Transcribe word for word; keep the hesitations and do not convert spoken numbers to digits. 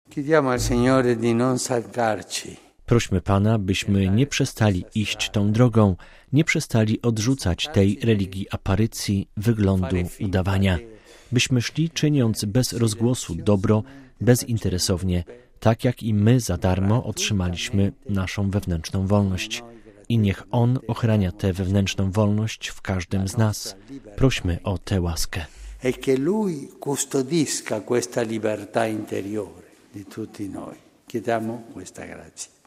Chiediamo al Signore di non stancarci. Prośmy Pana, byśmy nie przestali iść tą drogą, nie przestali odrzucać tej religii aparycji, wyglądu, udawania. Byśmy szli czyniąc bez rozgłosu dobro, bezinteresownie, tak jak i my za darmo otrzymaliśmy naszą wewnętrzną wolność. I niech On ochrania tę wewnętrzną wolność w każdym z nas. Prośmy o tę łaskę. E che Lui custodisca questa libertà interiore di tutti noi. Chiediamo questa grazia.